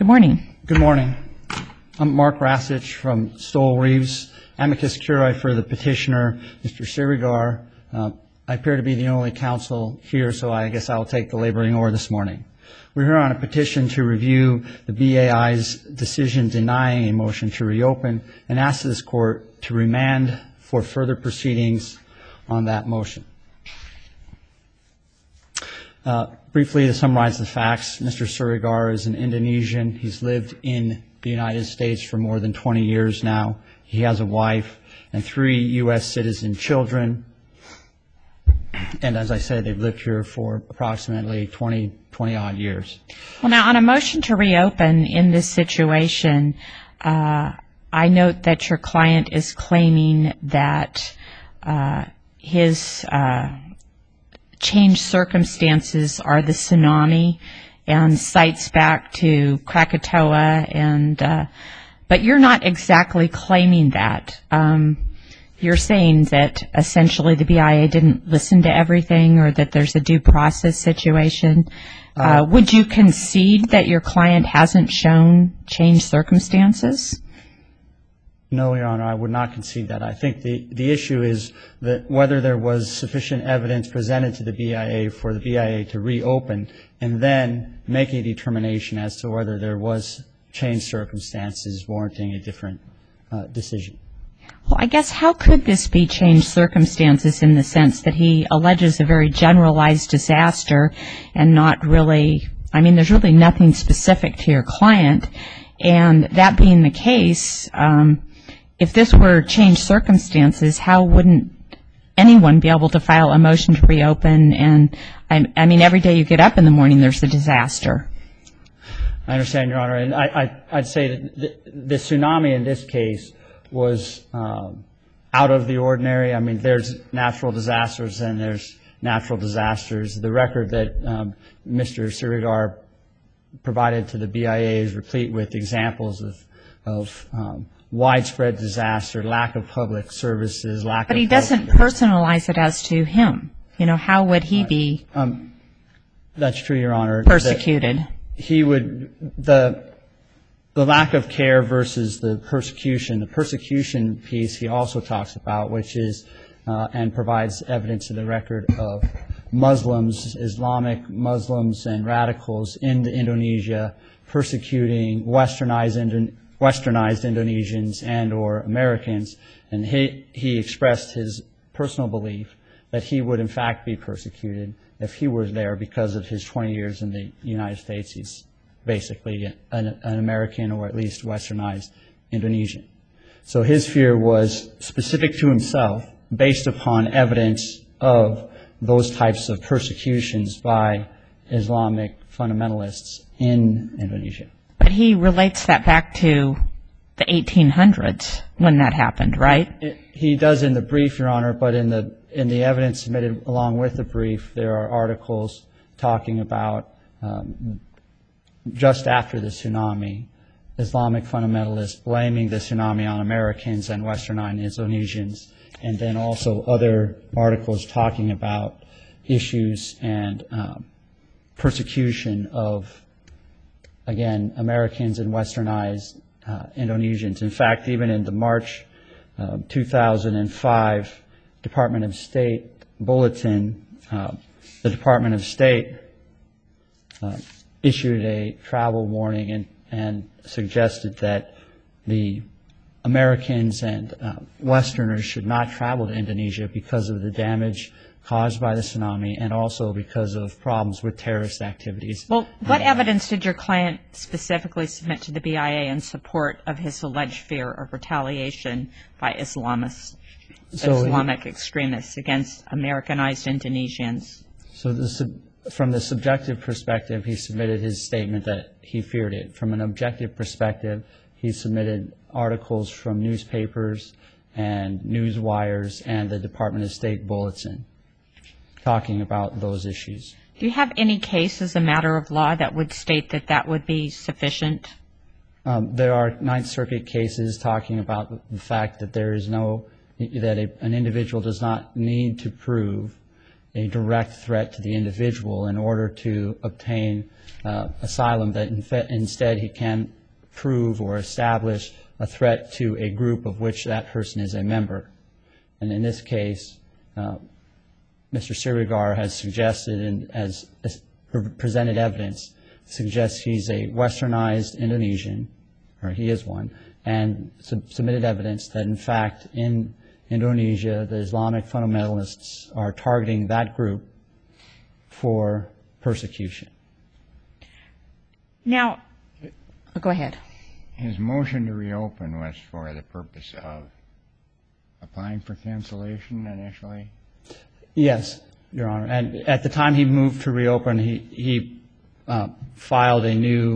Good morning. Good morning. I'm Mark Rasich from Stoll Reeves, amicus curiae for the petitioner, Mr. Sirigar. I appear to be the only counsel here, so I guess I'll take the laboring oar this morning. We're here on a petition to review the BAI's decision denying a motion to reopen and ask this court to remand for further proceedings on that motion. Briefly, to summarize the facts, Mr. Sirigar is an Indonesian. He's lived in the United States for more than 20 years now. He has a wife and 3 U.S. citizen children. And as I said, they've lived here for approximately 20-odd years. Well, now, on a motion to reopen in this situation, I note that your client is claiming that his changed circumstances are the tsunami and cites back to Krakatoa, but you're not exactly claiming that. You're saying that essentially the BIA didn't listen to everything or that there's a due process situation. Would you concede that your client hasn't shown changed circumstances? No, Your Honor, I would not concede that. I think the issue is that whether there was sufficient evidence presented to the BIA for the BIA to reopen and then make a determination as to whether there was changed circumstances warranting a different decision. Well, I guess how could this be changed circumstances in the sense that he alleges a very generalized disaster and not really, I mean, there's really nothing specific to your client. And that being the case, if this were changed circumstances, how wouldn't anyone be able to file a motion to reopen? And I mean, every day you get up in the morning, there's a disaster. I understand, Your Honor. And I'd say that the tsunami in this case was out of the ordinary. I mean, there's natural disasters and there's natural disasters. The record that Mr. Sirigar provided to the BIA is replete with examples of widespread disaster, lack of public services, lack of... But he doesn't personalize it as to him. You know, how would he be... That's true, Your Honor. ...persecuted? He would... The lack of care versus the persecution piece he also talks about, which is, and provides evidence in the record of Muslims, Islamic Muslims and radicals in Indonesia persecuting westernized Indonesians and or Americans. And he expressed his personal belief that he would in fact be persecuted if he was there because of his 20 years in the United States. He's basically an American or at least westernized Indonesian. So his fear was specific to himself based upon evidence of those types of persecutions by Islamic fundamentalists in Indonesia. But he relates that back to the 1800s when that happened, right? He does in the brief, Your Honor, but in the evidence submitted along with the brief, there are articles talking about just after the tsunami, Islamic fundamentalists blaming the tsunami on Americans and westernized Indonesians, and then also other articles talking about issues and persecution of, again, Americans and westernized Indonesians. In fact, even in the March 2005 Department of State bulletin, the Department of State issued a travel warning and suggested that the Americans and Westerners should not travel to Indonesia because of the damage caused by the tsunami and also because of problems with terrorist activities. Well, what evidence did your client specifically submit to the BIA in support of his alleged fear of retaliation by Islamic extremists against Americanized Indonesians? So from the subjective perspective, he submitted his statement that he feared it. From an objective perspective, he submitted articles from newspapers and news wires and the Department of State bulletin talking about those issues. Do you have any case as a matter of law that would state that that would be sufficient? There are Ninth Circuit cases talking about the fact that there is no, that an individual does not need to prove a direct threat to the individual in order to obtain asylum, that instead he can prove or establish a threat to a group of which that person is a member. And in this case, Mr. Sirigar has suggested and has presented evidence, suggests he's a westernized Indonesian, or he is one, and submitted evidence that in fact in Indonesia the Islamic fundamentalists are targeting that group for persecution. Now, go ahead. His motion to reopen was for the purpose of applying for cancellation initially? Yes, Your Honor. And at the time he moved to reopen, he filed a new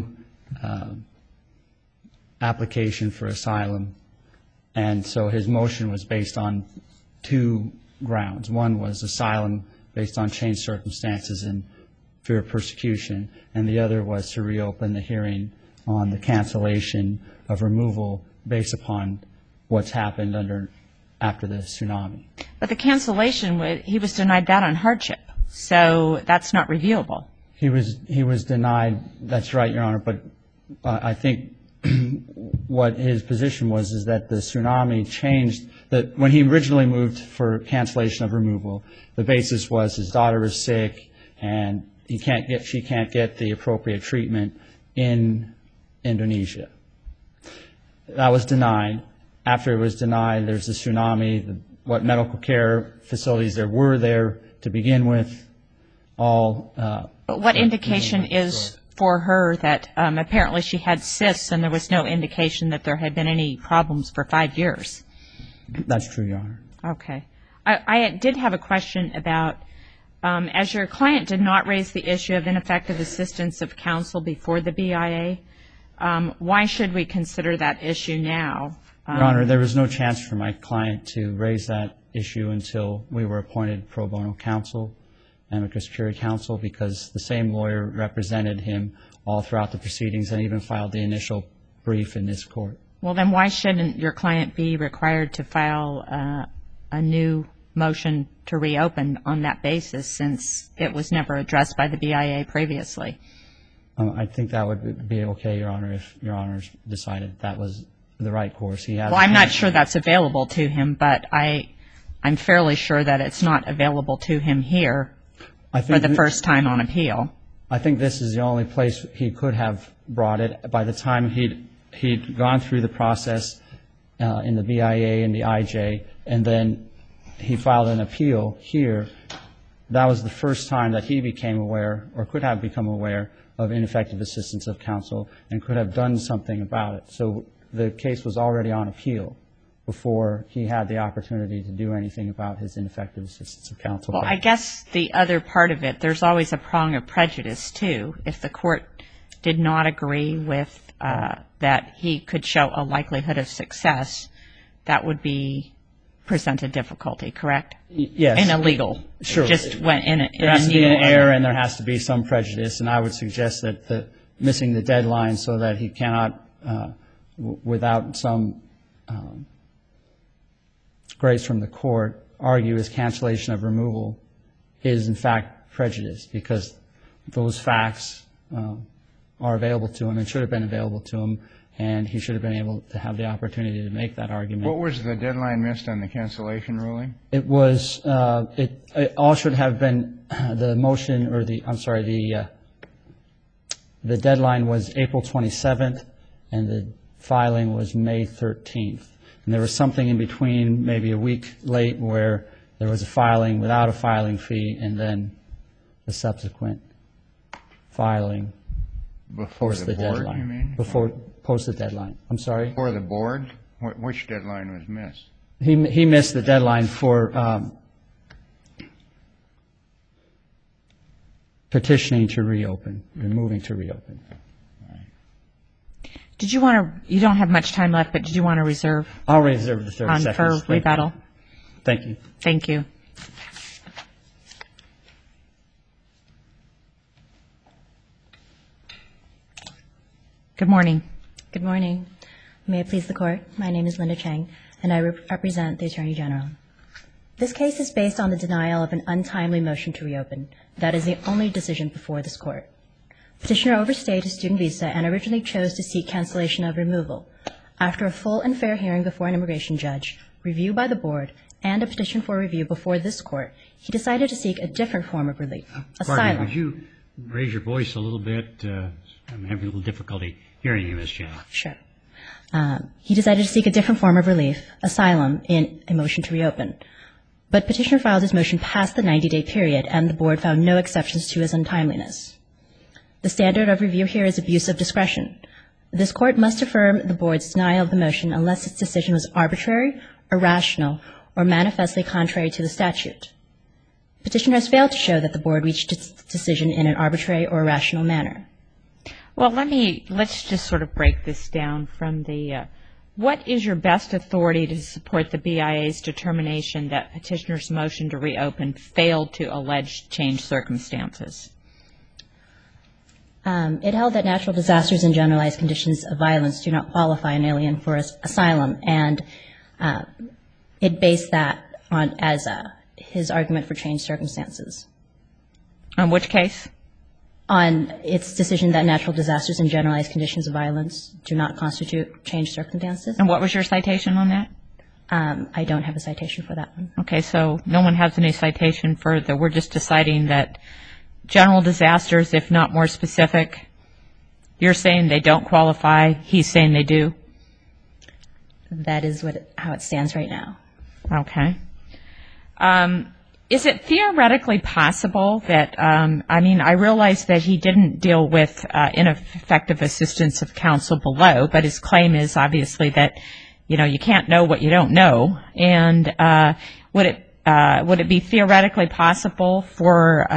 application for asylum. And so his motion was based on two grounds. One was asylum based on changed circumstances and fear of persecution, and the other was to reopen the hearing on the cancellation of removal based upon what's happened after the tsunami. But the cancellation, he was denied that on hardship, so that's not reviewable. He was denied, that's right, Your Honor, but I think what his position was is that the tsunami changed, that when he originally moved for cancellation of removal, the basis was his daughter was sick and she can't get the appropriate treatment in Indonesia. That was denied. After it was denied, there's the tsunami, what medical care facilities there were there to begin with, all. But what indication is for her that apparently she had cysts and there was no indication that there had been any problems for 5 years? That's true, Your Honor. Okay. I did have a question about, as your client did not raise the issue of ineffective assistance of counsel before the BIA, why should we consider that issue now? Your Honor, there was no chance for my client to raise that issue until we were appointed pro bono counsel, amicus curiae counsel, because the same lawyer represented him all throughout the proceedings and even filed the initial brief in this court. Well, then why shouldn't your client be required to file a new motion to reopen on that basis, since it was never addressed by the BIA previously? I think that would be okay, Your Honor, if Your Honors decided that was the right course. Well, I'm not sure that's available to him, but I'm fairly sure that it's not available to him here for the first time on appeal. I think this is the only place he could have brought it. By the time he'd gone through the process in the BIA and the IJ, and then he filed an appeal here, that was the first time that he became aware, or could have become aware, of ineffective assistance of counsel and could have done something about it. So the case was already on appeal before he had the opportunity to do anything about his ineffective assistance of counsel. Well, I guess the other part of it, there's always a prong of prejudice, too. If the court did not agree with that he could show a likelihood of success, that would present a difficulty, correct? Yes. In a legal. Sure. Just went in a there has to be an error and there has to be some prejudice, and I would suggest that missing the deadline so that he cannot, without some grace from the court, argue his cancellation of removal is in fact prejudice, because those facts are available to him and should have been available to him, and he should have been able to have the opportunity to make that argument. What was the deadline missed on the cancellation ruling? It was, it all should have been the motion, or the deadline was April 27th, and the filing was May 13th. And there was something in between, maybe a week late, where there was a filing without a filing fee, and then the subsequent filing Before post the board, deadline. you mean? Post the deadline. I'm sorry? Before the board? Which deadline was missed? He missed the deadline for petitioning to reopen, or moving to reopen. Did you want to, you don't have much time left, but did you want to reserve? I'll reserve the 30 seconds. For rebuttal? Thank you. Thank you. Good morning. Good morning. May it please the Court, my name is Linda Chang, and I represent the Attorney General. This case is based on the denial of an untimely motion to reopen. That is the only decision before this Court. Petitioner overstayed his student visa and originally chose to seek cancellation of removal. After a full and fair hearing before an immigration judge, review by the Board, and a petition for review before this Court, he decided to seek a different form of relief, asylum. Would you raise your voice a little bit? I'm having a little difficulty hearing you, Ms. Chan. Sure. He decided to seek a different form of relief, asylum, in a motion to reopen. But petitioner filed his motion past the 90-day period, and the Board found no exceptions to his untimeliness. The standard of review here is abuse of discretion. This Court must affirm the Board's denial of the motion unless its decision was arbitrary, irrational, or manifestly contrary to the statute. Petitioner has failed to show that the Board reached its decision in an arbitrary or irrational manner. Well, let's just sort of break this down from the, what is your best authority to support the BIA's determination that petitioner's motion to reopen failed to allege changed circumstances? It held that natural disasters and generalized conditions of violence do not qualify an alien for asylum, and it based that on as his argument for changed circumstances. On which case? On its decision that natural disasters and generalized conditions of violence do not constitute changed circumstances. And what was your citation on that? I don't have a citation for that one. Okay, so no one has any citation for that. We're just deciding that general disasters, if not more specific, you're saying they don't qualify, he's saying they do? That is how it stands right now. Okay. Is it theoretically possible that, I realize that he didn't deal with ineffective assistance of counsel below, but his claim is obviously that, you can't know what you don't know. And would it be theoretically possible for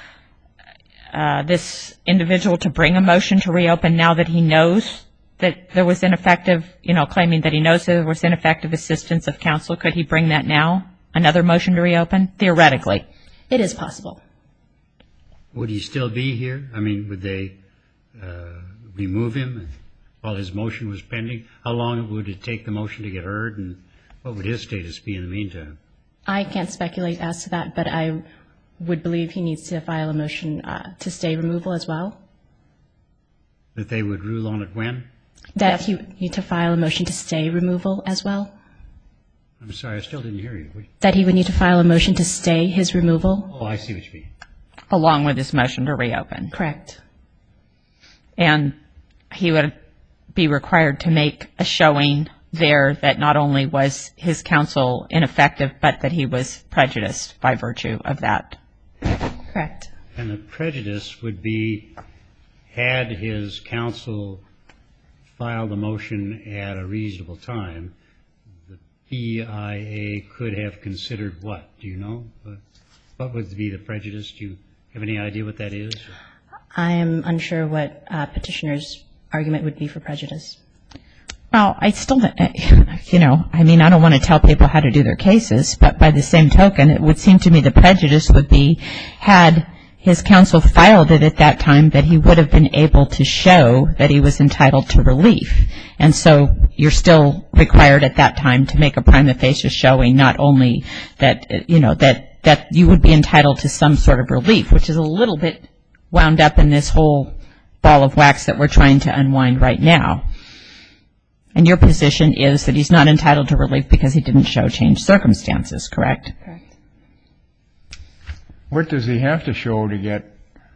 this individual to bring a motion to reopen now that he knows that there was ineffective, claiming that he knows there was ineffective assistance of counsel? Could he bring that now? Another motion to reopen, theoretically? It is possible. Would he still be here? Would they remove him while his motion was pending? How long would it take the motion to get heard, and what would his status be in the meantime? I can't speculate as to that, but I would believe he needs to file a motion to stay removal as well. That they would rule on it when? That he would need to file a motion to stay removal as well. I'm sorry, I still didn't hear you. That he would need to file a motion to stay his removal. Oh, I see what you mean. Along with his motion to reopen. Correct. And he would be required to make a showing there that not only was his counsel ineffective, but that he was prejudiced by virtue of that. Correct. And the prejudice would be, had his counsel filed a motion at a reasonable time, the BIA could have considered what? Do you know? What would be the prejudice? Do you have any idea what that is? I am unsure what petitioner's argument would be for prejudice. Well, I still, I don't want to tell people how to do their cases, but by the same token, it would seem to me the prejudice would be, had his counsel filed it at that time, that he would have been able to show that he was entitled to relief. And so you're still required at that time to make a prima facie showing, not only that, that you would be entitled to some sort of relief, which is a little bit wound up in this whole ball of wax that we're trying to unwind right now. And your position is that he's not entitled to relief because he didn't show changed circumstances, correct? Correct. What does he have to show to get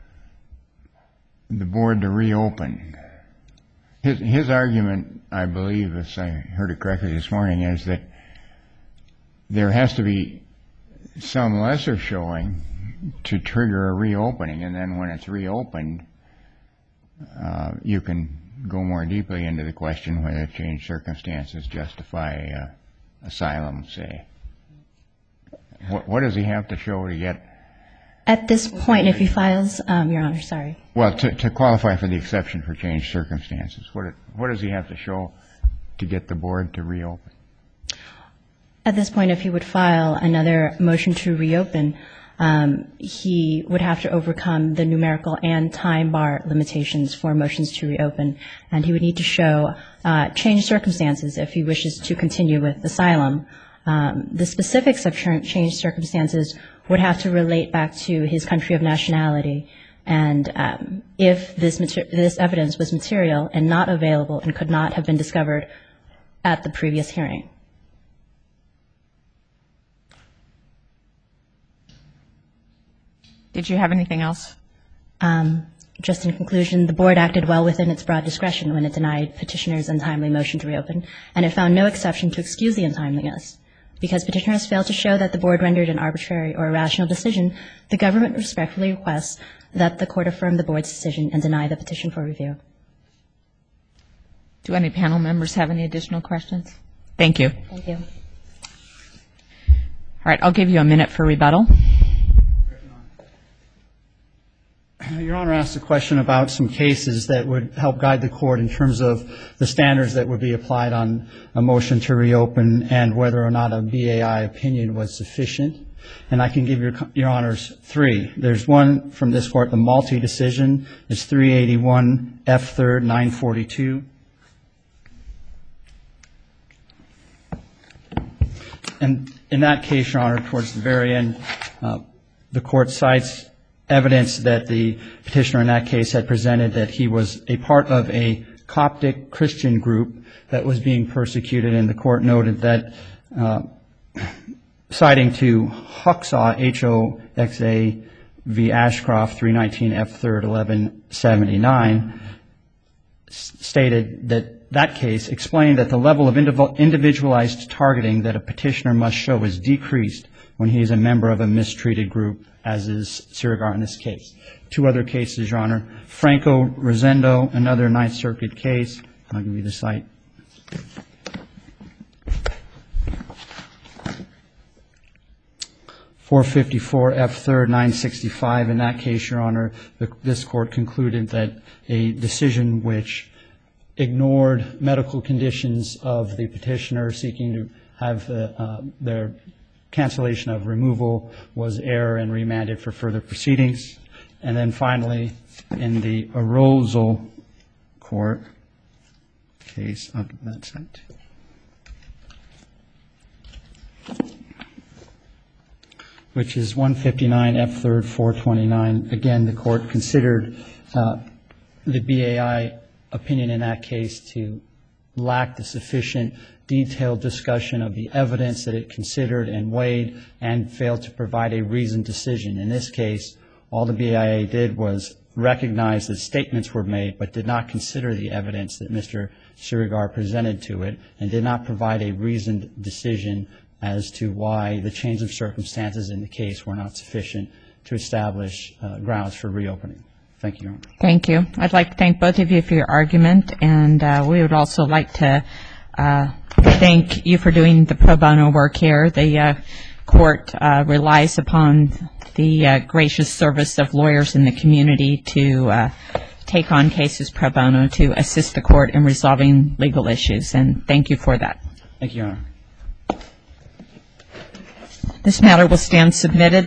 the board to reopen? His argument, I believe, if I heard it correctly this morning, is that there has to be some lesser showing to trigger a reopening, and then when it's reopened, you can go more deeply into the question whether changed circumstances justify asylum, say. What does he have to show to get? At this point, if he files, Your Honor, sorry. Well, to qualify for the exception for changed circumstances, what does he have to show to get the board to reopen? At this point, if he would file another motion to reopen, he would have to overcome the numerical and time bar limitations for motions to reopen, and he would need to show changed circumstances if he wishes to continue with asylum. The specifics of changed circumstances would have to relate back to his country of nationality, and if this evidence was material and not available and could not have been discovered at the previous hearing. Did you have anything else? Just in conclusion, the board acted well within its broad discretion when it denied petitioner's untimely motion to reopen, and it found no exception to excuse the untimeliness. Because petitioner has failed to show that the board rendered an arbitrary or irrational decision, the government respectfully requests that the court affirm the board's decision and deny the petition for review. Do any panel members have any additional questions? Thank you. Thank you. All right, I'll give you a minute for rebuttal. Your Honor asked a question about some cases that would help guide the court in terms of the standards that would be applied on a motion to reopen and whether or not a BAI opinion was sufficient. And I can give Your Honors three. There's one from this court, the Malti decision. It's 381 F. 3rd 942. And in that case, Your Honor, towards the very end, the court cites evidence that the petitioner in that case had presented that he was a part of a Coptic Christian group that was being persecuted, and the court noted that, citing to Hoxa, H-O-X-A v. Ashcroft, 319 F. 3rd 1179, stated that that case explained that the level of individualized targeting that a petitioner must show is decreased when he is a member of a mistreated group, as is Sirigar in this case. Two other cases, Your Honor. Franco Rosendo, another Ninth Circuit case. I'll give you the site. .454 F. 3rd 965. In that case, Your Honor, this court concluded that a decision which ignored medical conditions of the petitioner seeking to have their cancellation of removal was error and remanded for further proceedings. And then finally, in the Arozal court case, I'll give that site, which is 159 F. 3rd 429. Again, the court considered the BAI opinion in that case to lack the sufficient detailed discussion of the evidence that it considered and weighed, and failed to provide a reasoned decision. In this case, all the BIA did was recognize that statements were made, but did not consider the evidence that Mr. Sirigar presented to it, and did not provide a reasoned decision as to why the change of circumstances in the case were not sufficient to establish grounds for reopening. Thank you, Your Honor. Thank you. I'd like to thank both of you for your argument, and we would also like to thank you for doing the pro bono work here. The court relies upon the gracious service of lawyers in the community to take on cases pro bono to assist the court in resolving legal issues, and thank you for that. Thank you, Your Honor. This matter will stand submitted.